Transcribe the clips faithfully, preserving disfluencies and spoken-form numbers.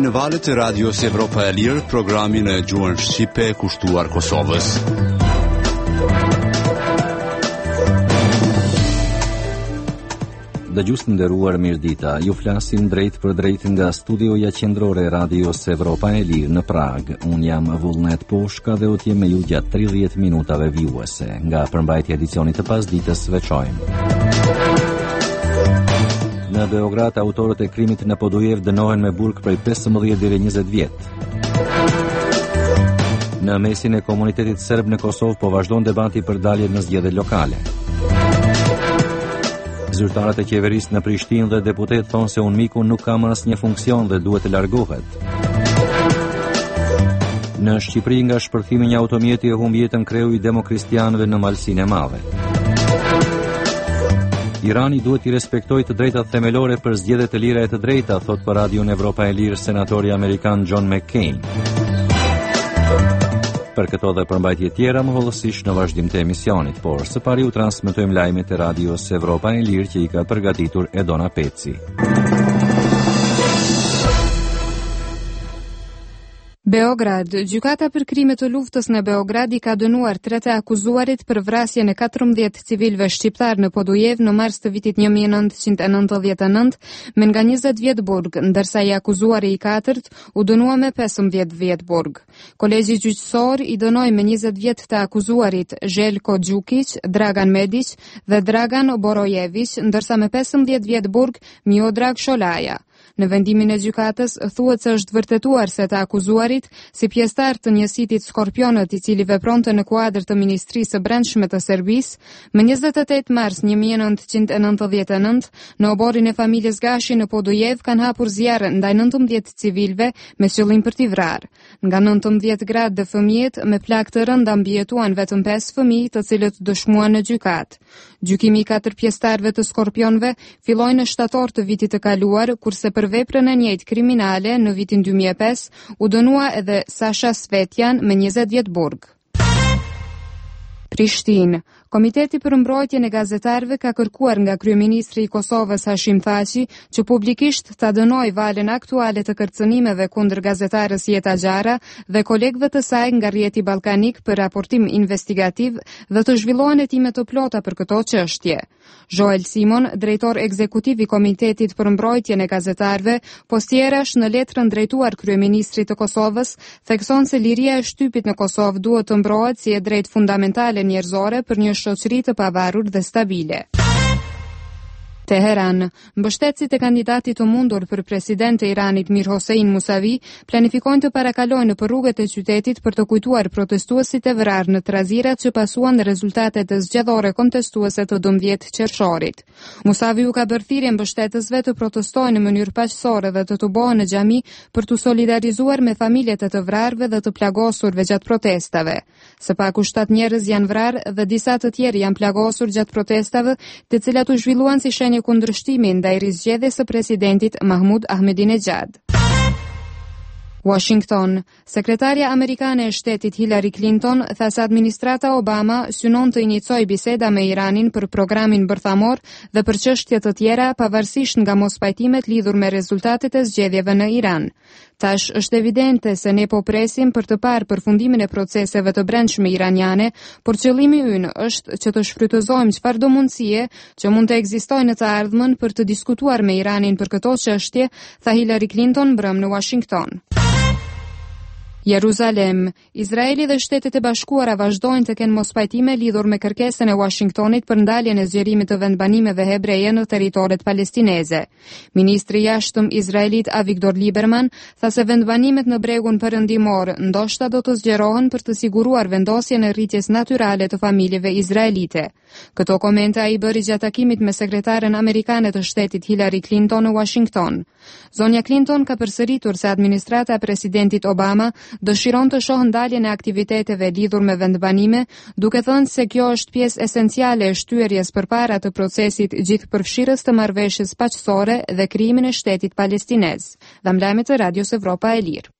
në valët e radios Evropa e Lirë, programin e gjuhën shqipe kushtuar Kosovës. Dëgjues të nderuar, mirëdita. Ju flasim drejt për drejt nga studioja qendrore e radios Evropa e Lirë në Prag. Un jam Vullnet Poshka dhe u të jem me ju gjatë tridhjetë minutave vijuese. Nga përmbajtja e edicionit të pasdites veçojmë. Në Beograd, autorët e krimit në Podujev dënohen me burg prej pesëmbëdhjetë deri njëzet vjet. Në mesin e komunitetit serb në Kosovë po vazhdon debati për dalje në zgjedhjet lokale. Zyrtarët e qeverisë në Prishtinë dhe deputet thonë se Unmiku nuk ka më asnjë funksion dhe duhet të largohet. Në Shqipëri, nga shpërthimi një automjeti e humbi jetën kreu i demokristianëve në Malsinë e Madhe. Irani duhet i respektojë të drejtat themelore për zgjedhje të lira e të drejta, thot për Radion Evropa e Lirë senatori amerikan John McCain. Për këto dhe përmbajtje tjera më hollësisht në vazhdim të emisionit, por së pari u transmetojmë lajmet e radios Evropa e Lirë që i ka përgatitur Edona Peci. Beograd. Gjykata për krime të luftës në Beograd i ka dënuar tre të akuzuarit për vrasjen e katërmbëdhjetë civilëve shqiptar në Podujev në mars të vitit një mijë e nëntëqind e nëntëdhjetë e nëntë me nga njëzet vjet burg, ndërsa i akuzuari i katërt u dënua me pesëmbëdhjetë vjet burg. Kolegji gjyqësor i dënoi me njëzet vjet të akuzuarit Zhelko Gjukić, Dragan Medić dhe Dragan Borojević, ndërsa me pesëmbëdhjetë vjet burg Miodrag Sholaja. Në vendimin e gjykatës thuhet se është vërtetuar se të akuzuarit, si pjesëtar të njësitit Skorpionët i cili vepronte në kuadër të Ministrisë së Brendshme të Serbisë, më njëzet e tetë mars një mijë e nëntëqind e nëntëdhjetë e nëntë, në oborin e familjes Gashi në Podujev kanë hapur zjarr ndaj nëntëmbëdhjetë civilëve me qëllim për t'i vrarë. Nga nëntëmbëdhjetë gradë dhe fëmijët me plagë të rënda mbijetuan vetëm pesë fëmijë, të cilët dëshmuan në gjykatë. Gjykimi i katër pjesëtarëve të Skorpionëve filloi në shtator të vitit të kaluar, kurse për veprën e njëjtë kriminale në vitin dy mijë e pesë u dënua edhe Sasha Svetjan me njëzet vjet burg. Prishtinë. Komiteti për mbrojtjen e gazetarëve ka kërkuar nga kryeministri i Kosovës Hashim Thaçi që publikisht ta dënojë valën aktuale të kërcënimeve kundër gazetarës Jeta Xhara dhe kolegëve të saj nga rrjeti ballkanik për raportim investigativ dhe të zhvillohen hetime të plota për këto çështje. Joel Simon, drejtor ekzekutiv i Komitetit për mbrojtjen e gazetarëve, postjerash në letrën drejtuar kryeministrit të Kosovës, thekson se liria e shtypit në Kosovë duhet të mbrohet si e drejtë fundamentale njerëzore për një shoqëri të pavarur dhe stabile. Teheran. Mbështetësit e kandidatit të mundur për president të Iranit Mir Hossein Musavi planifikojnë të parakalojnë për rrugët e qytetit për të kujtuar protestuesit e vrarë në trazirat që pasuan rezultatet e zgjedhore kontestuese të dëmbëdhjetë qershorit. Musavi u ka bërë thirrje mbështetësve të protestojnë në mënyrë paqësore dhe të tubohen në xhami për të solidarizuar me familjet e të vrarëve dhe të plagosurve gjatë protestave. Së paku shtatë njerëz janë vrarë dhe disa të tjerë janë plagosur gjatë protestave, të cilat u zhvilluan si shenjë kundërshtimi ndaj rizgjedhjes së presidentit Mahmud Ahmadinejad. Washington. Sekretarja amerikane e shtetit Hillary Clinton tha se administrata Obama synon të injicojë biseda me Iranin për programin bërthamor dhe për çështje të tjera pavarësisht nga mospajtimet lidhur me rezultatet e zgjedhjeve në Iran. Tash është evidente se ne po presim për të parë përfundimin e proceseve të brendshme iraniane, por qëllimi ynë është që të shfrytëzojmë çfarëdo mundësie që mund të ekzistojë në të ardhmen për të diskutuar me Iranin për këto çështje, tha Hillary Clinton brëm në Washington. Jeruzalem. Izraeli dhe Shtetet e Bashkuara vazhdojnë të kenë mospajtime lidhur me kërkesën e Washingtonit për ndaljen e zgjerimit të vendbanimeve hebreje në territoret palestineze. Ministri i jashtëm izraelit Avigdor Lieberman tha se vendbanimet në bregun perëndimor ndoshta do të zgjerohen për të siguruar vendosjen e rritjes natyrale të familjeve izraelite. Këto komente ai bëri gjatë takimit me sekretaren amerikane të shtetit Hillary Clinton në Washington. Zonja Clinton ka përsëritur se administrata e presidentit Obama dëshiron të shohë ndaljen e aktiviteteve lidhur me vendbanime, duke thënë se kjo është pjesë esenciale e shtyerjes përpara të procesit gjithëpërfshirës të marrëveshjes paqësore dhe krijimin e shtetit palestinez. Dham lajmet e Radios Evropa e Lirë.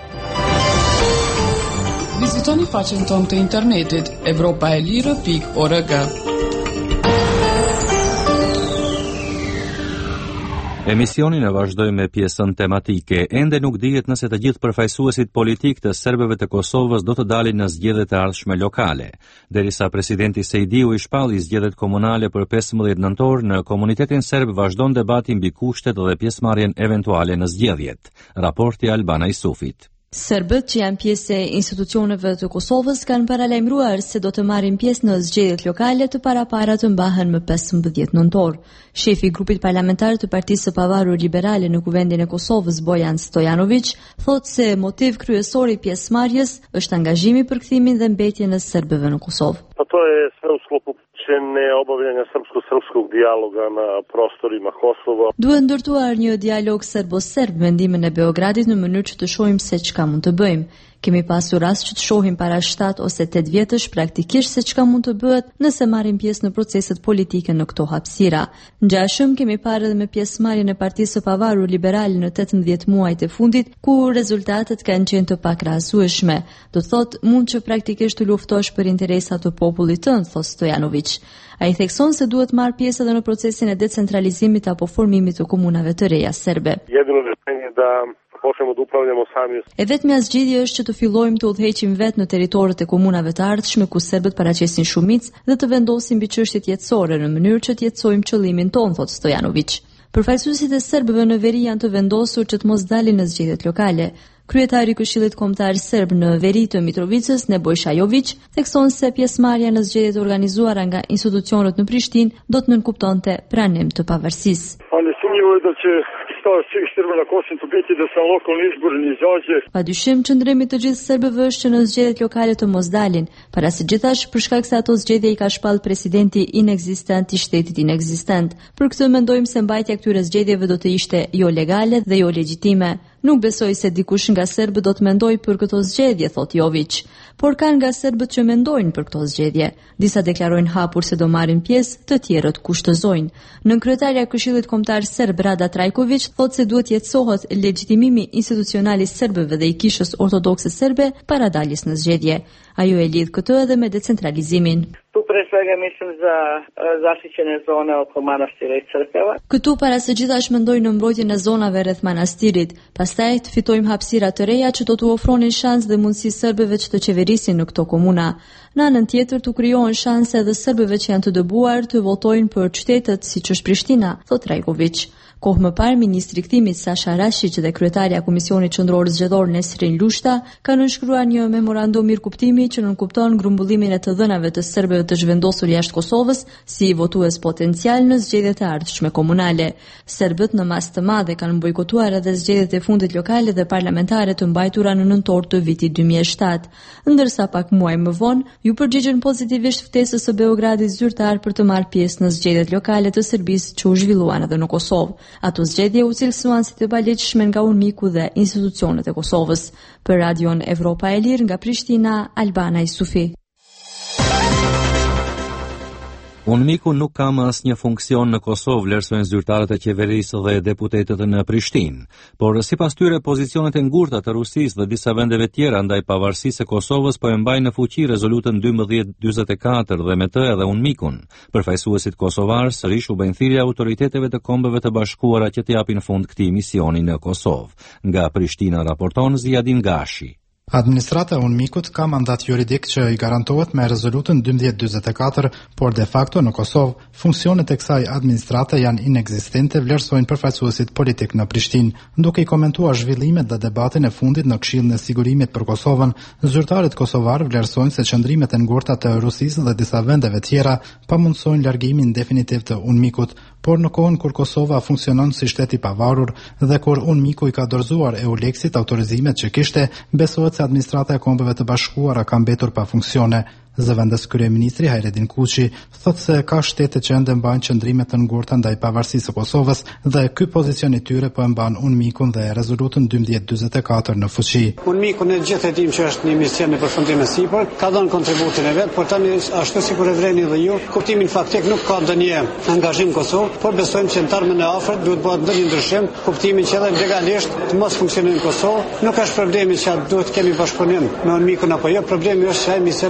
Vizitoni faqen tonë të internetit evropa e lirë pikë org. Emisionin e vazhdoj me pjesën tematike. Ende nuk dihet nëse të gjithë përfaqësuesit politik të serbëve të Kosovës do të dalin në zgjedhjet e ardhshme lokale. Derisa presidenti Sejdiu i shpalli zgjedhjet komunale për pesëmbëdhjetë nëntor, në komunitetin serb vazhdon debati mbi kushtet dhe pjesëmarrjen eventuale në zgjedhjet. Raporti Albana Isufit. Serbët që janë pjesë e institucioneve të Kosovës kanë paralajmëruar se do të marrin pjesë në zgjedhjet lokale të parapara të mbahen më pesëmbëdhjetë nëntor. Shefi i grupit parlamentar të Partisë së Pavarur Liberale në Kuvendin e Kosovës, Bojan Stojanović, thotë se motiv kryesor i pjesëmarrjes është angazhimi për kthimin dhe mbetjen e serbëve në Kosovë. To je sve u sklopu obavljanja srpsko-srpskog dijaloga na prostorima Kosova. Duhet ndërtuar një dialog serbo-serb me ndihmën e Beogradit në mënyrë që të shohim se çka mund të bëjmë. Kemi pasur rast që të shohim para shtatë ose tetë vjetësh praktikisht se çka mund të bëhet nëse marrim pjesë në proceset politike në këto hapësira. Ngjashëm kemi parë edhe me pjesëmarrjen e Partisë së Pavarur Liberale në tetëmbëdhjetë muajt e fundit, ku rezultatet kanë qenë të pakrahasueshme. Do thotë mund që praktikisht të luftosh për interesat të popullit tënd, thotë Stojanović. Ai thekson se duhet marrë pjesë edhe në procesin e decentralizimit apo formimit të komunave të reja serbe. Jedino rješenje da počnemo da upravljamo sami. E vetmja zgjidhje është që të fillojmë të udhëheqim vetë në territorët e komunave të ardhshme ku serbët paraqesin shumicë dhe të vendosim mbi çështjet jetësore në mënyrë që të jetësojmë qëllimin ton, thotë Stojanović. Përfaqësuesit e serbëve në veri janë të vendosur që të mos dalin në zgjedhjet lokale. Kryetari i Këshillit Kombëtar Serb në veri të Mitrovicës, Nebojša Jović, thekson se pjesëmarrja në zgjedhjet organizuara nga institucionet në Prishtinë do të nënkuptonte pranim të pavarësisë. Padyshim qëndrimi të gjithë serbëve është që në zgjedhjet lokale të mos dalin, para së gjithash për shkak se ato zgjedhje i ka shpall presidenti inekzistent i shtetit inekzistent. Për këtë mendojmë se mbajtja e këtyre zgjedhjeve do të ishte jo legale dhe jo legjitime. Nuk besoj se dikush nga serbët do të mendoj për këto zgjedhje, thot Jović, por kanë nga serbët që mendojnë për këto zgjedhje. Disa deklarojnë hapur se do marrin pjesë, të tjerët kushtozojnë. Nënkryetaria e Këshillit Kombëtar Serb Rada Trajković thotë se duhet jetësohet legjitimimi institucional i serbëve dhe i kishës ortodokse serbe para daljes në zgjedhje. Ajo e lidh këtë edhe me decentralizimin. Tu pre svega mislim za zaštićene zone oko manastira i crkava. Këtu para së gjithash mendoj në mbrojtjen e zonave rreth manastirit, pastaj të fitojmë hapësira të reja që do t'u ofronin shans dhe mundësi serbëve që të qeverisin në këto komuna. Në anën tjetër të krijohen shanse edhe serbëve që janë të dëbuar të votojnë për qytetet siç është Prishtina, thot Trajković. Kohë më parë, ministri i kthimit Sasha Rashić dhe kryetaria e Komisionit Qendror Zgjedhor Nesrin Lushta kanë nënshkruar një memorandum mirëkuptimi që nënkupton grumbullimin e të dhënave të serbëve të zhvendosur jashtë Kosovës si votues potencial në zgjedhjet e ardhshme komunale. Serbët në masë të madhe kanë bojkotuar edhe zgjedhjet e fundit lokale dhe parlamentare të mbajtura në nëntor të vitit dy mijë e shtatë, ndërsa pak muaj më vonë ju përgjigjen pozitivisht ftesës së Beogradit zyrtar për të marrë pjesë në zgjedhjet lokale të Serbisë që u zhvilluan edhe në Kosovë. Ato zgjedhje u cilësuan si të palegjshme nga UNMIK-u dhe institucionet e Kosovës. Për Radion Evropa e Lirë nga Prishtina, Albana Isufi. UNMIK-u nuk ka më asnjë funksion në Kosovë, vlerësojnë zyrtarët e qeverisë dhe deputetët në Prishtinë. Por sipas tyre pozicionet e ngurta të Rusisë dhe disa vendeve tjera ndaj pavarësisë së Kosovës po e mbajnë në fuqi rezolutën dymbëdhjetë dyzet e katër dhe me të edhe UNMIK-un. Përfaqësuesit kosovar sërish u bëjnë thirrje autoriteteve të Kombeve të Bashkuara që të japin fund këtij misioni në Kosovë. Nga Prishtina raporton Ziadin Gashi. Administrata e UNMIK-ut ka mandat juridik që i garantohet me rezolutën dymbëdhjetë dyzet e katër, por de facto në Kosovë funksionet e kësaj administrate janë inekzistente, vlerësojnë përfaqësuesit politik në Prishtinë. Duke i komentuar zhvillimet dhe debatin e fundit në Këshillin e Sigurimit për Kosovën, zyrtarët kosovar vlerësojnë se qëndrimet e ngurta të Rusisë dhe disa vendeve tjera pamundsojnë largimin definitiv të UNMIK-ut, por në kohën kur Kosova funksionon si shtet i pavarur dhe kur UNMIK-u i ka dorëzuar EULEX-it autorizimet që kishte, besohet se administrata e Kombeve të Bashkuara ka mbetur pa funksione. Zëvendës kryeministri Hajredin Kuçi thotë se ka shtete që ende mbajnë qëndrime të ngurta ndaj pavarësisë së Kosovës dhe ky pozicion i tyre po e mban UNMIK-un dhe rezolutën dymbëdhjetë dyzet e katër në fuqi. UNMIK-u ne gjithë e dim që është një mision në përfundim të sipër, ka dhënë kontributin e vet, por tani ashtu sikur e vreni dhe ju, kuptimin faktik nuk ka ndonjë angazhim Kosovë, por besojmë që në termin e afërt duhet bëhet ndonjë ndryshim, kuptimin që edhe legalisht të mos funksionojë në Kosovë. Nuk është problemi që duhet kemi bashkëpunim me UNMIK-un apo jo, problemi është se ai mision është tani më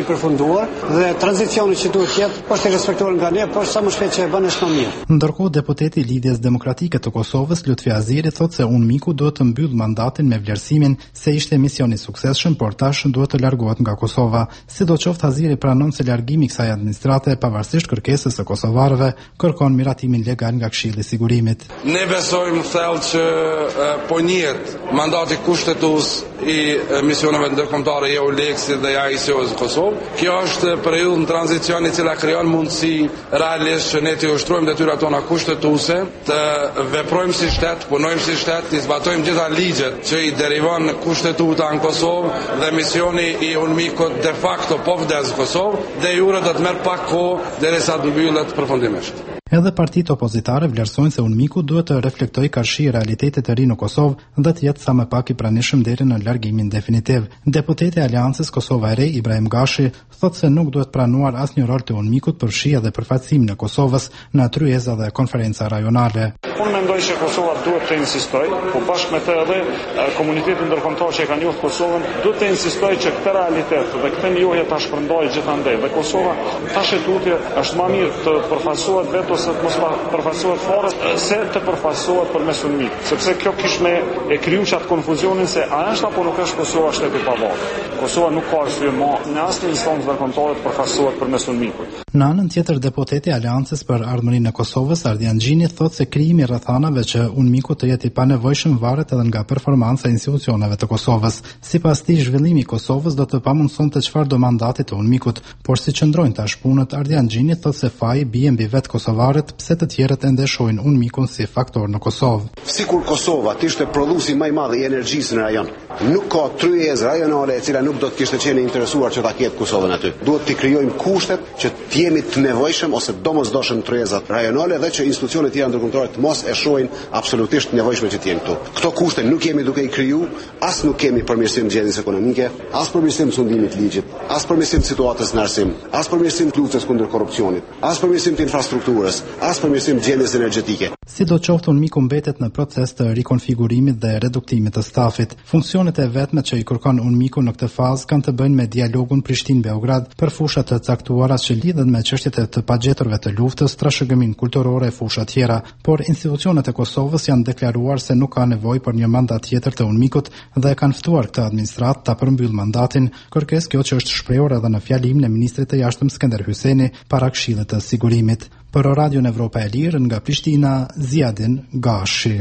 i përfunduar dhe tranzicioni që duhet jetë është i respektuar nga ne, por sa më shpejt që e bën është më mirë. Ndërkohë deputeti i Lidhjes Demokratike të Kosovës, Lutfi Aziri, thotë se UNMIK-u duhet të mbyll mandatin me vlerësimin se ishte misioni i suksesshëm, por tash duhet të largohet nga Kosova. Sidoqoftë, Aziri pranon se largimi i kësaj administrate, pavarësisht kërkesës së kosovarëve, kërkon miratimin legal nga Këshilli i Sigurimit. Ne besojmë thellë që po njihet mandati kushtetues i misioneve ndërkombëtare E U L E X-it dhe A I C O-s në Kosovë. Kjo është periudhë në tranzicion i cila krijon mundësi realisht që ne të ushtrojmë detyrat tona kushtetuese, të veprojmë si shtet, punojmë si shtet, të zbatojmë gjitha ligjet që i derivon kushtetuta në Kosovë dhe misioni i UNMIK-ut de facto po vdes në Kosovë, dhe jure do të merr pak kohë derisa të mbyllet përfundimisht. Edhe partitë opozitare vlerësojnë se UNMIK-u duhet të reflektojë karshi realitetet e ri në Kosovë dhe të jetë sa më pak i pranishëm deri në largimin definitiv. Deputeti i Aleancës Kosova e Re, Ibrahim Gashi, thotë se nuk duhet pranuar asnjë rol të UNMIK-ut për fshija dhe përfaqësimin e Kosovës në tryeza dhe konferenca rajonale. Unë mendoj që Kosova duhet të insistojë, po bashkë me të edhe komuniteti ndërkombëtar që e ka njohur Kosovën, duhet të insistojë që këtë realitet dhe këtë njohje ta shpërndajë gjithandej. Dhe Kosova tash e tutje është më mirë të përfaqësohet vetë ose të mos përfaqësohet fare se të përfaqësohet përmes UNMIK, sepse kjo kish me e kriju çat konfuzionin se a është apo nuk është Kosova shteti i pavarur. Kosova nuk ka arsye më në asnjë instancë ndërkombëtare të përfaqësohet përmes UNMIK-ut. Në anën tjetër, deputeti i Aleancës për Ardhmërinë e Kosovës, Ardian Gjini, thotë se krijimi i rrethanave që UNMIK-u të jetë i panevojshëm varet edhe nga performanca e institucioneve të Kosovës. Sipas tij, zhvillimi i Kosovës do të pamundësonte çfarë do mandati të UNMIK-ut, por si qëndrojnë tash punët, Ardian Gjini thotë se faji bie mbi vetë kosovarët, pse të tjerët ende shohin UNMIK-un si faktor në Kosovë. Sikur Kosova të ishte prodhuesi më i madh i energjisë në rajon, nuk ka tryezë rajonale e cila nuk do të kishte qenë interesuar që ta ketë Kosovën aty. Duhet të krijojmë kushtet që të jemi të nevojshëm ose domosdoshëm tryezat rajonale dhe që institucionet tjera ndërkombëtare të mos e shohin absolutisht nevojshme që të jenë këtu. Këto kushte nuk jemi duke i kriju, as nuk kemi përmirësim gjendjes ekonomike, as përmirësim të sundimit ligjit, as përmirësim të situatës në arsim, as përmirësim të luftës kundër korrupsionit, as përmirësim të infrastrukturës, as përmirësim të gjendjes energjetike. Sidoqoftë, UNMIK-u mbetet në proces të rikonfigurimit dhe reduktimit të stafit. Funksionet e vetme që i kërkon UNMIK-u në këtë fazë kanë të bëjnë me dialogun Prishtinë-Beograd për fusha të caktuara që lidhen me çështjet e të pagjeturve të luftës, trashëgimin kulturor e fusha tjera, por institucionet e Kosovës janë deklaruar se nuk ka nevojë për një mandat tjetër të UNMIK-ut dhe kanë ftuar këtë administrat ta përmbyll mandatin, kërkesë kjo që është shprehur edhe në fjalimin e ministrit të jashtëm Skënder Hyjseni para Këshillit të Sigurimit. Për Radion Evropa e Lirë nga Prishtina, Ziadin Gashi.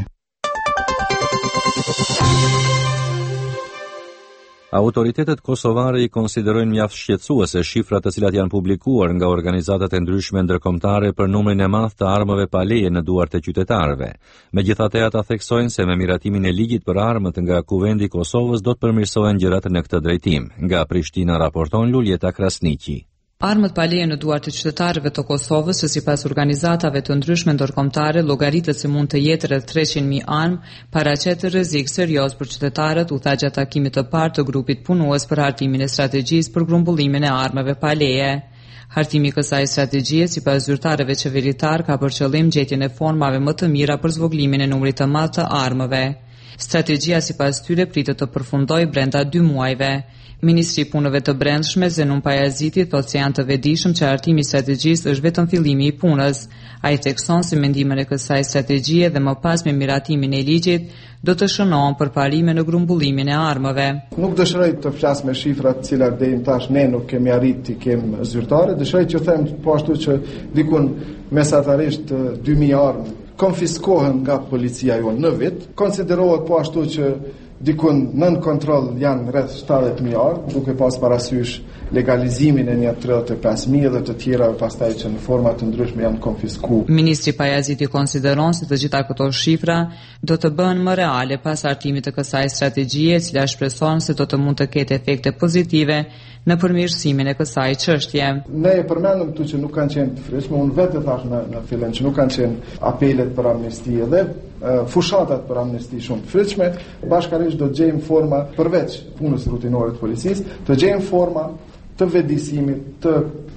Autoritetet kosovare i konsiderojnë mjaft shqetësuese shifrat të cilat janë publikuar nga organizatat e ndryshme ndërkombëtare për numrin e madh të armëve pa leje në duart e qytetarëve. Megjithatë, ata theksojnë se me miratimin e ligjit për armët nga Kuvendi i Kosovës do të përmirësohen gjërat në këtë drejtim. Nga Prishtina raporton Luljeta Krasniqi. Armët pa leje në duart e qytetarëve të Kosovës, që sipas organizatave të ndryshme ndërkombëtare llogaritet se mund të jetë rreth treqind mijë armë, paraqet rrezik serioz për qytetarët, u tha gjatë takimit të parë të grupit punues për hartimin e strategjisë për grumbullimin e armëve pa leje. Hartimi i kësaj strategjie, sipas zyrtarëve qeveritar, ka për qëllim gjetjen e formave më të mira për zvogëlimin e numrit të madh të armëve. Strategjia sipas tyre pritet të përfundojë brenda dy muajve. Ministri i Punëve të Brendshme Zenun Pajaziti thotë se janë të vetëdijshëm që hartimi i strategjisë është vetëm fillimi i punës. Ai thekson se mendimin e kësaj strategjie dhe më pas me miratimin e ligjit do të shënohen përparime në grumbullimin e armëve. Nuk dëshiroj të flas me shifrat të cilat deri tash ne nuk kemi arritë të kem zyrtare, dëshiroj të them po ashtu që dikun mesatarisht dy mijë armë konfiskohen nga policia jonë në vit, konsiderohet po ashtu që dikun nën kontroll janë rreth shtatëdhjetë mijë armë, duke pas parasysh legalizimin e një tridhjetë e pesë mijë dhe të tjera pastaj që në forma të ndryshme janë konfiskuar. Ministri Pajaziti konsideron se të gjitha këto shifra do të bëhen më reale pas hartimit të kësaj strategjie, e cila shpreson se do të mund të ketë efekte pozitive në përmirësimin e kësaj çështje. Ne e përmendëm këtu që nuk kanë qenë të freskë, unë vetë thash në, në fillim që nuk kanë qenë apelet për amnesti dhe uh, fushatat për amnesti shumë të freskme, bashkarisht do të gjejmë forma përveç punës rutinore të policisë, të gjejmë forma të vetëdijësimit, të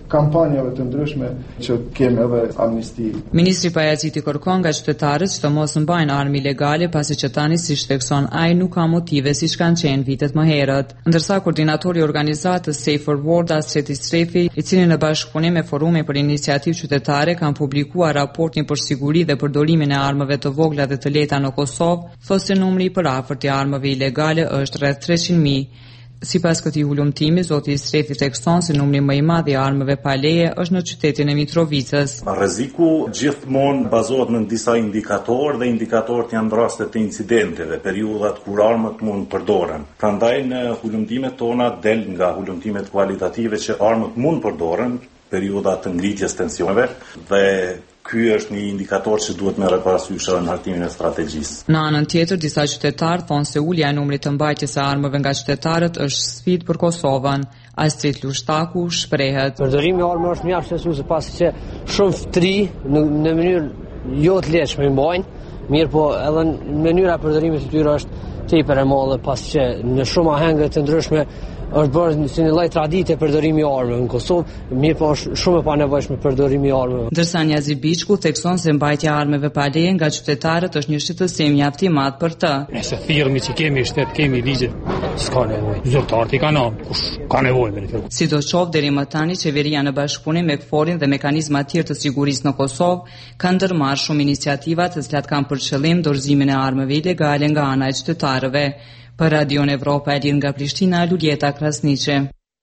kampanjave të ndryshme që kemi edhe amnisti. Ministri Pajaziti kërkon nga qytetarët që të mos mbajnë armë ilegale pasi që tani si shtekson ai nuk ka motive siç kanë qenë vitet më herët. Ndërsa koordinatori i organizatës Safer World Astreti Strefi, i cili në bashkëpunim me Forumin për Iniciativë Qytetare kanë publikuar raportin për siguri dhe përdorimin e armëve të vogla dhe të lehta në Kosovë, thotë se numri i përafërt i armëve ilegale është rreth treqind mijë. Sipas këtij hulumtimi, zoti Strefi thekson se numri më i madh i armëve pa leje është në qytetin e Mitrovicës. Rreziku gjithmonë bazohet në disa indikatorë dhe indikatorët janë rastet e incidenteve, periudhat kur armët mund përdoren. Prandaj në hulumtimet tona del nga hulumtimet kualitative që armët mund përdoren, periudha të ngritjes tensioneve dhe ky është një indikator që duhet merret parasysh në hartimin e strategjisë. Në anën tjetër, disa qytetarë thonë se ulja e numrit të mbajtjes së armëve nga qytetarët është sfidë për Kosovën. Astrid Lushtaku shprehet: Përdorimi i armëve është mjaft stresuese pasi që shumë ftri në, në mënyrë jo të lehtëshme mbajnë, mirë po edhe në mënyra e përdorimit të tyre është tepër e madhe pasi që në shumë ahenge të ndryshme është bërë si një lloj tradite përdorimi i armëve në Kosovë, mirë po është shumë e panevojshme përdorimi i armëve. Ndërsa Njazi Biçku thekson se mbajtja e armëve pa leje nga qytetarët është një shqetësim mjaft i madh për të. Nëse thirrmi që kemi shtet, kemi ligje, s'ka nevojë. Zyrtarët i kanë, kush ka nevojë me këtë. Sidoqoftë deri më tani qeveria në bashkëpunim me KFOR-in dhe mekanizma të tjerë të sigurisë në Kosovë kanë ndërmarrë shumë iniciativa të cilat kanë për qëllim dorëzimin e armëve ilegale nga ana e qytetarëve. Për Radion Evropa e Lirë nga Prishtina, Luljeta Krasniqi.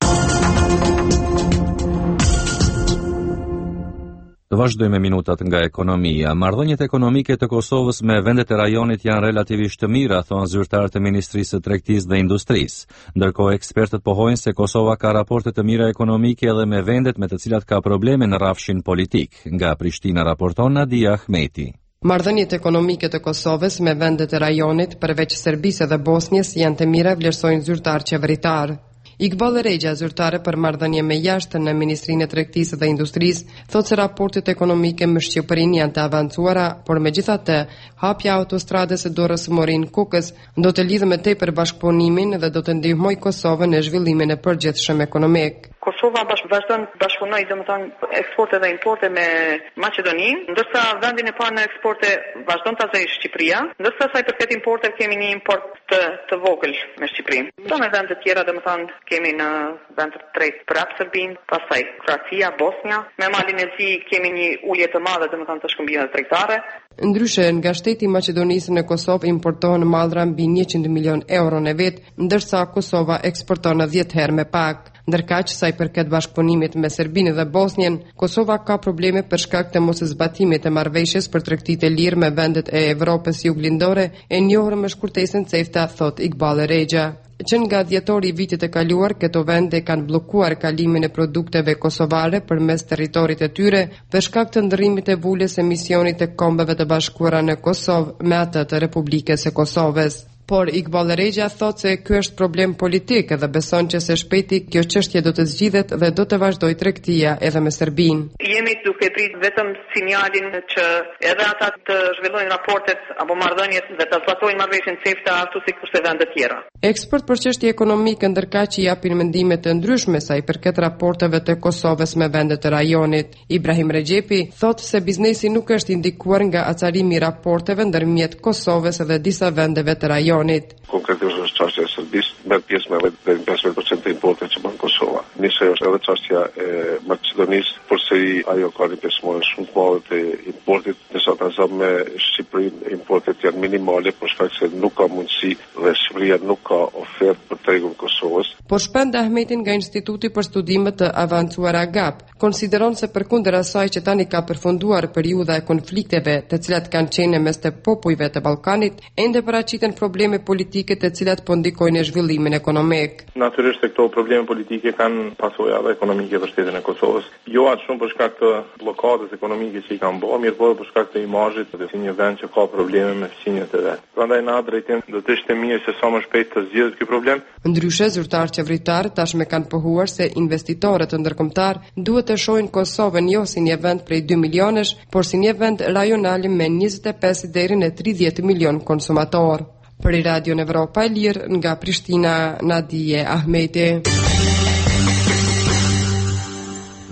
Të vazhdojmë minutat nga ekonomia. Marrëdhëniet ekonomike të Kosovës me vendet e rajonit janë relativisht të mira, thonë zyrtarët e Ministrisë së Tregtisë dhe Industrisë. Ndërkohë ekspertët pohojnë se Kosova ka raporte të mira ekonomike edhe me vendet me të cilat ka probleme në rrafshin politik. Nga Prishtina raporton Nadia Ahmeti. Marrëdhëniet ekonomike të Kosovës me vendet e rajonit, përveç Serbisë dhe Bosnjës, janë të mira, vlerësojnë zyrtar qeveritar. Iqbal Rexha, zyrtare për marrëdhënie me jashtë në Ministrinë e Tregtisë dhe Industrisë, thotë se raportet ekonomike me Shqipërinë janë të avancuara, por megjithatë, hapja e autostradës së Durrës-Morin-Kukës do të lidhë me tepër bashkëpunimin dhe do të ndihmojë Kosovën në zhvillimin e përgjithshëm ekonomik. Kosova bash, vazhdon bashkëpunoj domethënë eksporte dhe importe me Maqedoninë, ndërsa vendin e parë në eksporte vazhdon ta zëjë Shqipëria, ndërsa sa i përket importe kemi një import të, të vogël me Shqipërinë. Këto me vende të tjera domethënë kemi në vend të tretë prap Serbinë, pastaj Kroacia, Bosnja, me Malin e Zi kemi një ulje të madhe domethënë të shkëmbimeve tregtare. Ndryshe, nga shteti i Maqedonisë në Kosovë importohen mallra mbi njëqind milion euro në vit, ndërsa Kosova eksporton dhjetë herë më pak. Ndërkaq sa i përket bashkëpunimit me Serbinë dhe Bosnjën, Kosova ka probleme për shkak të moszbatimit të marrëveshjes për tregtitë e lirë me vendet e Evropës juglindore, e njohur me shkurtesën CEFTA, thot Iqbal Rexha. Që nga dhjetori i vitit të kaluar, këto vende kanë bllokuar kalimin e produkteve kosovare përmes territorit të tyre për shkak të ndërrimit të vulës së emisionit të kombeve të bashkuara në Kosovë me atë të Republikës së Kosovës. Por Iqbal Rexha thotë se ky është problem politik dhe beson që së shpejti kjo çështje do të zgjidhet dhe do të vazhdojë tregtia edhe me Serbinë. Jemi duke prit vetëm sinjalin që edhe ata të zhvillojnë raportet apo marrëdhëniet dhe të zbatojnë marrëveshjen CEFTA ashtu si kurse vende të tjera. Ekspert për çështje ekonomike ndërkaq i japin mendime të ndryshme sa i përket raporteve të Kosovës me vendet të rajonit. Ibrahim Rexhepi thotë se biznesi nuk është indikuar nga acarimi i raporteve ndërmjet Kosovës dhe disa vendeve të rajonit. Konkretisht është çështja e Serbisë, merr pjesë me deri në pesëdhjetë përqind të importeve që bën Kosova. Nisë është edhe çështja e Maqedonisë, përsëri ajo ka një pjesëmarrje shumë të madhe të importit, ndërsa ta me Shqipërinë importet janë minimale për shkak se nuk ka mundësi dhe Shqipëria nuk ka ofertë për tregun Kosovës. Por shpend Ahmetin nga Instituti për Studime të Avancuara GAP konsideron se përkundër asaj që tani ka përfunduar periudha e konflikteve, të cilat kanë qenë mes të popujve të Ballkanit, ende paraqiten probleme politike të cilat po ndikojnë në zhvillimin ekonomik. Natyrisht se këto probleme politike kanë pasoja dhe ekonomike për shtetin e Kosovës. Jo atë shumë për shkak të bllokadës ekonomike që i kanë bërë, mirë po për shkak të imazhit dhe si një vend që ka probleme me fqinjet e vet. Prandaj në atë drejtim do të ishte mirë se sa më shpejt të zgjidhet ky problem. Ndryshe, zyrtar qeveritar tashmë kanë pohuar se investitorët ndërkombëtar duhet të shohin Kosovën jo si një vend prej dy milionësh, por si një vend rajonal me njëzet e pesë deri në tridhjetë milion konsumator. Për Radion Evropa e Lirë nga Prishtina, Nadije Ahmeti.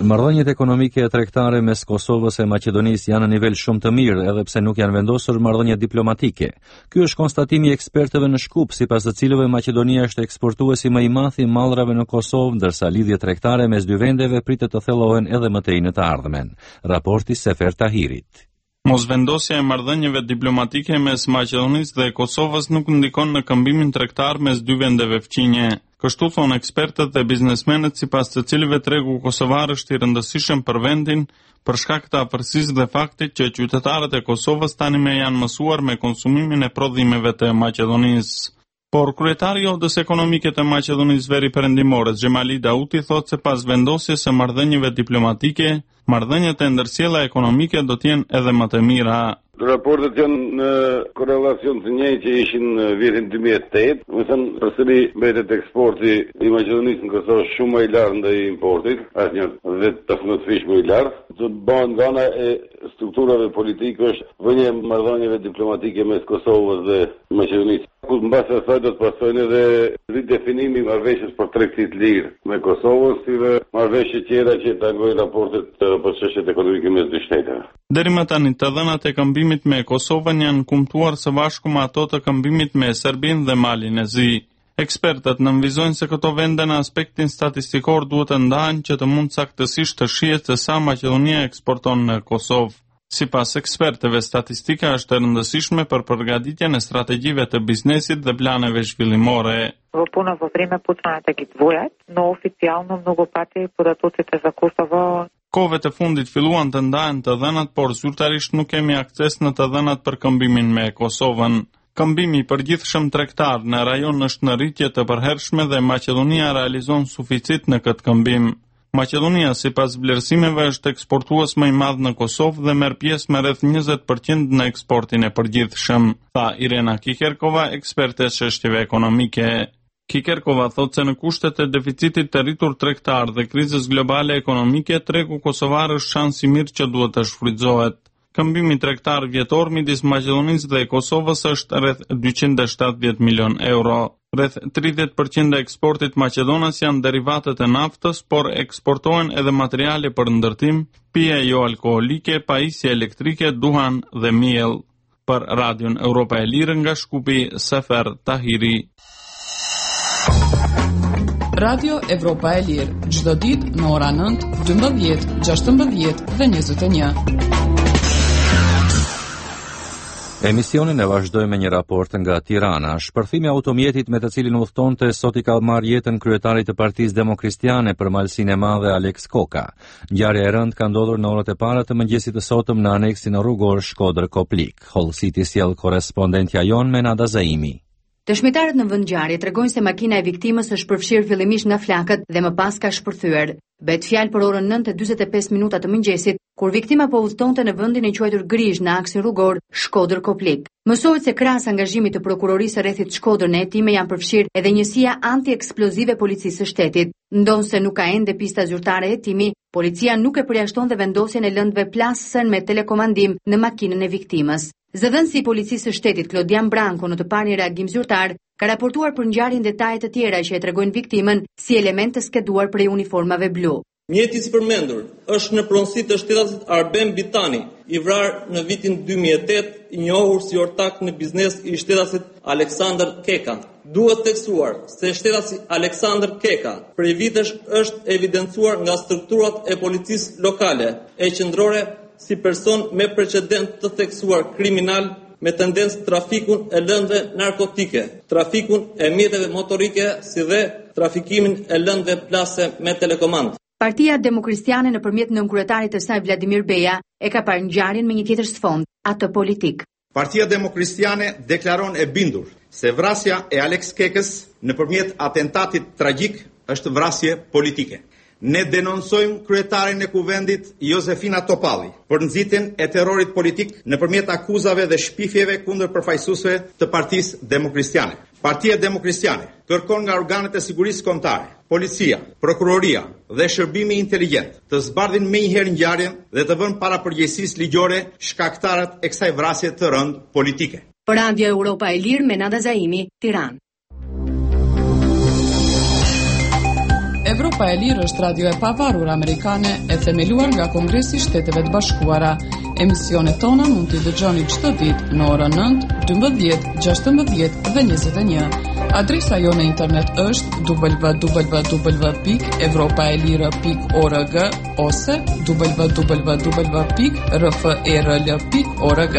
Marrëdhëniet ekonomike e tregtare mes Kosovës e Maqedonisë janë në nivel shumë të mirë, edhe pse nuk janë vendosur marrëdhënie diplomatike. Ky është konstatimi i ekspertëve në Shkup, sipas të cilëve Maqedonia është eksportuesi më i madh i mallrave në Kosovë, ndërsa lidhjet tregtare mes dy vendeve pritet të thellohen edhe më tej në të ardhmen. Raporti Sefer Tahirit. Mosvendosja e marrëdhënieve diplomatike mes Maqedonisë dhe Kosovës nuk ndikon në këmbimin tregtar mes dy vendeve fqinje. Kështu thonë ekspertët dhe biznesmenët, sipas të cilëve tregu kosovar është i rëndësishëm për vendin për shkak të afërsisë dhe faktit që qytetarët e Kosovës tani më janë mësuar me konsumimin e prodhimeve të Maqedonisë. Por kryetari i Odës Ekonomike të Maqedonisë Veri Perëndimore, Xhemali Dauti, thotë se pas vendosjes së marrëdhënieve diplomatike, marrëdhëniet e ndërsjella ekonomike do të jenë edhe më të mira. Raportet janë në korelacion të njëjtë që ishin në vitin dy mijë e tetë, më thënë përsëri mbetet eksporti i Maqedonisë në Kosovë shumë më i lartë ndaj importit, asnjë vetë të fundfish më i lartë. Do të bëhen nga ana e strukturave politike është vënia e marrëdhënieve diplomatike mes Kosovës dhe Maqedonisë. Mbas asaj do të pasojnë edhe ridefinimi i marrëveshjes për tregtit lirë me Kosovën, si dhe marrëveshje tjera që takojnë raportet për çështjet ekonomike mes dy shteteve. Deri më tani të dhënat e këmbimit me Kosovën janë kumtuar së bashku me ato të këmbimit me Serbinë dhe Malin e Zi. Ekspertët nënvizojnë se këto vende në aspektin statistikor duhet të ndahen që të mund saktësisht të shihet se sa Maqedonia eksporton në Kosovë. Sipas ekspertëve, statistika është e rëndësishme për përgatitjen e strategjive të biznesit dhe planeve zhvillimore. Во поново време почнаа да ги двојат, но официјално многу пати податоците за Косово. Kohëve të fundit filluan të ndahen të dhënat, por zyrtarisht nuk kemi akses në të dhënat për këmbimin me Kosovën. Këmbimi i përgjithshëm tregtar në rajon është në rritje të përhershme dhe Maqedonia realizon suficit në këtë këmbim. Maqedonia, sipas vlerësimeve, është eksportues më i madh në Kosovë dhe merr pjesë me rreth njëzet përqind në eksportin e përgjithshëm, tha Irena Kikerkova, eksperte e çështjeve ekonomike. Kikerkova thotë se në kushtet e deficitit të rritur tregtar dhe krizës globale ekonomike, tregu kosovar është shans i mirë që duhet të shfrytëzohet. Këmbimi tregtar vjetor midis Maqedonisë dhe Kosovës është rreth dyqind e shtatëdhjetë milion euro. Rreth tridhjetë përqind e eksportit maqedonas janë derivatet e naftës, por eksportohen edhe materiale për ndërtim, pije jo alkoolike, pajisje elektrike, duhan dhe miell. Për Radion Europa e Lirë nga Shkupi, Sefer Tahiri. Radio Evropa e Lirë, çdo ditë në ora nëntë, dymbëdhjetë, gjashtëmbëdhjetë dhe njëzet e një. Emisionin e vazhdoj me një raport nga Tirana. Shpërthimi automjetit me të cilin udhëtonte sot i ka marrë jetën kryetarit të Partisë Demokristiane për malsinë e madhe Alex Koka. Ngjarja e rëndë ka ndodhur në orët e para të mëngjesit të sotëm në aneksin rrugor Shkodër-Koplik. Holl City sjell korrespondentja jon Menada Zaimi. Dëshmitarët në vendngjarje tregojnë se makina e viktimës është përfshirë fillimisht nga flakët dhe më pas ka shpërthyer. Bëhet fjalë për orën nëntë e njëzet e pesë minuta të mëngjesit, kur viktima po udhëtonte në vendin e quajtur Grizh në aksin rrugor Shkodër-Koplik. Mësohet se krahas angazhimit të prokurorisë rrethit Shkodër në hetime janë përfshirë edhe njësia antieksplozive policisë së shtetit. Ndonse nuk ka ende pista zyrtare e hetimi, policia nuk e përjashton dhe vendosjen e lëndëve plasën me telekomandim në makinën e viktimës. Zëdhënësi i policisë së shtetit Klodian Branko në të parë një reagim zyrtar ka raportuar për ngjarjen detaje të tjera që e tregojnë viktimën si element të skeduar prej uniformave blu. Mjeti i përmendur është në pronësi të shtetasit Arben Bitani, i vrarë në vitin dy mijë e tetë, i njohur si ortak në biznes i shtetasit Aleksandr Keka. Duhet tekstuar se shtetasi Aleksandr Keka prej vitesh është evidencuar nga strukturat e policisë lokale e qendrore si person me precedent të theksuar kriminal me tendencë trafikun e lëndëve narkotike, trafikun e mjeteve motorike, si dhe trafikimin e lëndëve plase me telekomand. Partia Demokristiane nëpërmjet nënkryetarit të saj Vladimir Beja e ka parë ngjarjen me një tjetër sfond, atë politik. Partia Demokristiane deklaron e bindur se vrasja e Alex Kekës nëpërmjet atentatit tragjik është vrasje politike. Ne denoncojmë kryetarin e kuvendit Josefina Topalli për nxitjen e terrorit politik nëpërmjet akuzave dhe shpifjeve kundër përfaqësuesve të Partisë Demokristiane. Partia Demokristiane kërkon nga organet e sigurisë kombëtare, policia, prokuroria dhe shërbimi inteligjent të zbardhin menjëherë ngjarjen dhe të vënë para përgjegjësisë ligjore shkaktarët e kësaj vrasje të rëndë politike. Për Radio Europa e Lirë, Menada Zaimi, Tiranë. Evropa e Lirë është radio e pavarur amerikane e themeluar nga Kongresi i Shteteve të Bashkuara. Emisionet tona mund t'i dëgjoni çdo ditë në orën nëntë, dymbëdhjetë, gjashtëmbëdhjetë dhe njëzet e një. Adresa jo në internet është w w w pikë evropaelire pikë org ose w w w pikë r f e r l pikë org.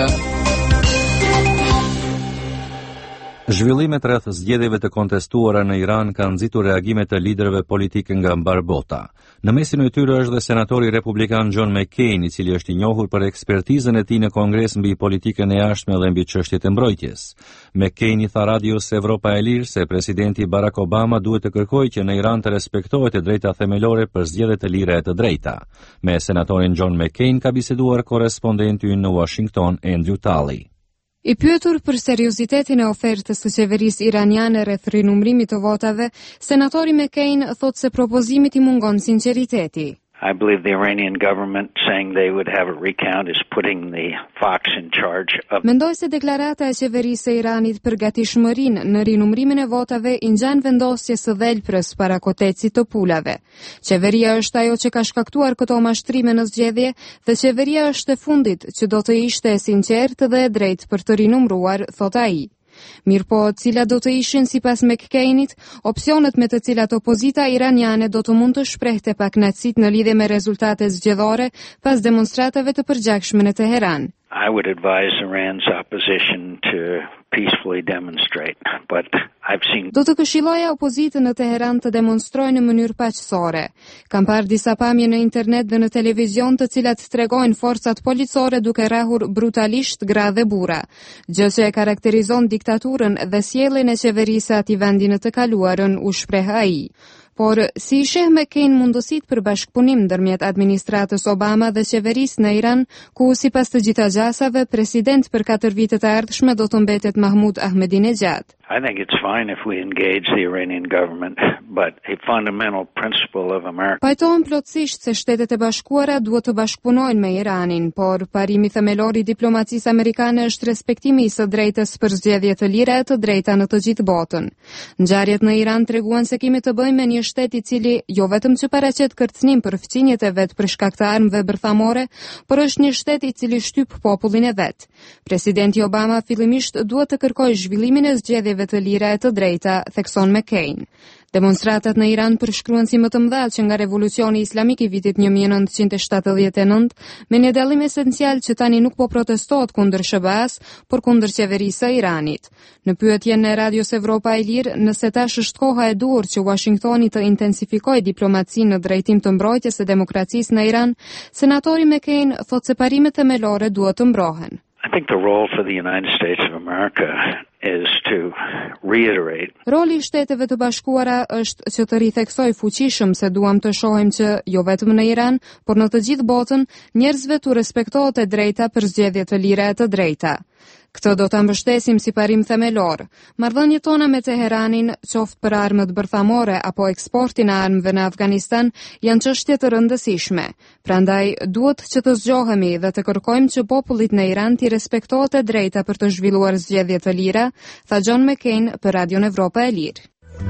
Zhvillimet rreth zgjedhjeve të kontestuara në Iran kanë nxitur reagime të liderëve politikë nga mbar bota. Në mesin e tyre është dhe senatori republikan John McCain, i cili është i njohur për ekspertizën e tij në Kongres mbi politikën e jashtme dhe mbi çështjet e mbrojtjes. McCain i tha radios Evropa e Lirë se presidenti Barack Obama duhet të kërkojë që në Iran të respektohet e drejta themelore për zgjedhje të lira e të drejta. Me senatorin John McCain ka biseduar korrespondenti ynë në Washington, Andrew Talley. I pyetur për seriozitetin e ofertës së qeverisë iraniane rreth rinumrimit të votave, senatori McCain thotë se propozimit i mungon sinqeriteti. I believe the Iranian government saying they would have a recount is putting the fox in charge of... Mendoj se deklarata e qeverisë së Iranit për gatishmërinë në rinumrimin e votave i ngjan vendosje së dhelprës para kotecit të pulave. Qeveria është ajo që ka shkaktuar këto mashtrime në zgjedhje dhe qeveria është e fundit që do të ishte e sinqertë dhe e drejtë për të rinumruar, thot ai. Mirë po, cilat do të ishin sipas McCainit, opsionet me të cilat opozita iraniane do të mund të shprehte pakënaqësitë në lidhje me rezultatet zgjedhore pas demonstratave të përgjakshme në Teheran. I would advise Iran's opposition to peacefully demonstrate, but I've seen... Do të këshilloja opozitën në Teheran të demonstrojë në mënyrë paqësore. Kam parë disa pamje në internet dhe në televizion të cilat tregojnë forcat policore duke rrahur brutalisht gra dhe burra, gjë që e karakterizon diktaturën dhe sjelljen e qeverisë atij vendi në të kaluarën, u shpreh ai. Por si i sheh McCain mundësitë për bashkëpunim ndërmjet administratës Obama dhe qeverisë në Iran, ku sipas të gjitha gjasave president për katër vitet e ardhshme do të mbetet Mahmoud Ahmadinejad. I think it's fine if we engage the Iranian government, but a fundamental principle of America... Pajtohen plotësisht se Shtetet e Bashkuara duhet të bashkëpunojnë me Iranin, por parimi themelor i diplomacisë amerikane është respektimi i së drejtës për zgjedhje të lira e të drejta në të gjithë botën. Ngjarjet në Iran treguan se kemi të bëjmë me një shtet i cili jo vetëm që paraqet kërcënim për fqinjet e vet për shkak të armëve bërthamore, por është një shtet i cili shtyp popullin e vet. Presidenti Obama fillimisht duhet të kërkojë zhvillimin e zgjedhjeve të lira e të drejta, thekson McCain. Demonstratat në Iran përshkruan si më të mëdha që nga revolucioni islamik i vitit një mijë e nëntëqind e shtatëdhjetë e nëntë, me një dallim esencial që tani nuk po protestohet kundër S B A-s, por kundër qeverisë së Iranit. Në pyetjen e Radios Evropa e Lirë, nëse tash është koha e duhur që Washingtoni të intensifikojë diplomacinë në drejtim të mbrojtjes së demokracisë në Iran, senatori McCain thotë se parimet themelore duhet të mbrohen. I think the role for the United States of America is to reiterate. Roli i Shteteve të Bashkuara është që të ritheksoj fuqishëm se duam të shohim që jo vetëm në Iran, por në të gjithë botën, njerëzve tu respektohet e drejta për zgjedhje të lira e të drejta. Këtë do ta mbështesim si parim themelor. Marrëdhëniet tona me Teheranin, qoftë për armët bërthamore apo eksportin e armëve në Afganistan, janë çështje të rëndësishme. Prandaj duhet që të zgjohemi dhe të kërkojmë që popullit në Iran t'i respektohet e drejta për të zhvilluar zgjedhje të lira, tha John McCain për Radion Evropa e Lirë.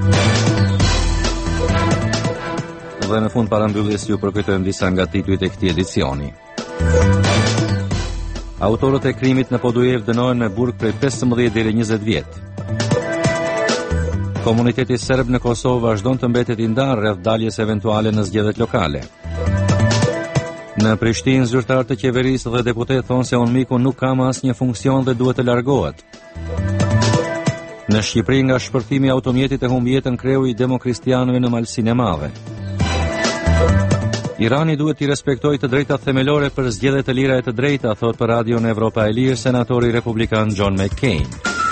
Dhe në fund parambyljes ju përkujtojmë disa nga titujt e këtij edicioni. Autorët e krimit në Podujev dënohen me burg prej pesëmbëdhjetë deri njëzet vjet. Komuniteti serb në Kosovë vazhdon të mbetet i ndarë rreth daljes eventuale në zgjedhjet lokale. Në Prishtinë, zyrtarët të qeverisë dhe deputetë thonë se Unmiku nuk ka më asnjë funksion dhe duhet të largohet. Në Shqipëri, nga shpërthimi i automjetit e humbi jetën kreu i demokristianëve në Malsinë e Madhe. Irani duhet t'i respektojë të drejtat themelore për zgjedhje të lira e të drejta, thot për Radion Evropa e Lirë senatori republikan John McCain.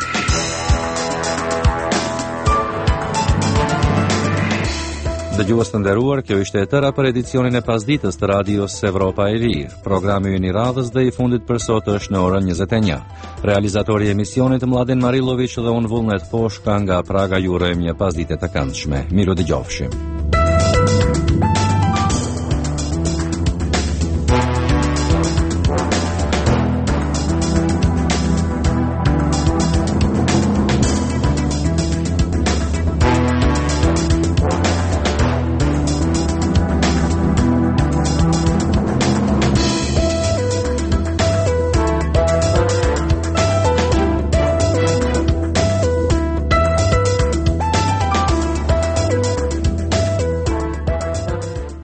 Dëgjues të nderuar, kjo ishte e tëra për edicionin e pasditës të Radios Evropa e Lirë. Programi ynë i radhës dhe i fundit për sot është në orën njëzet e një. Realizatori i emisionit Mladen Marilović dhe unë Vullnet Poshka nga Praga ju urojmë një pasdite të këndshme. Miru dëgjofshim.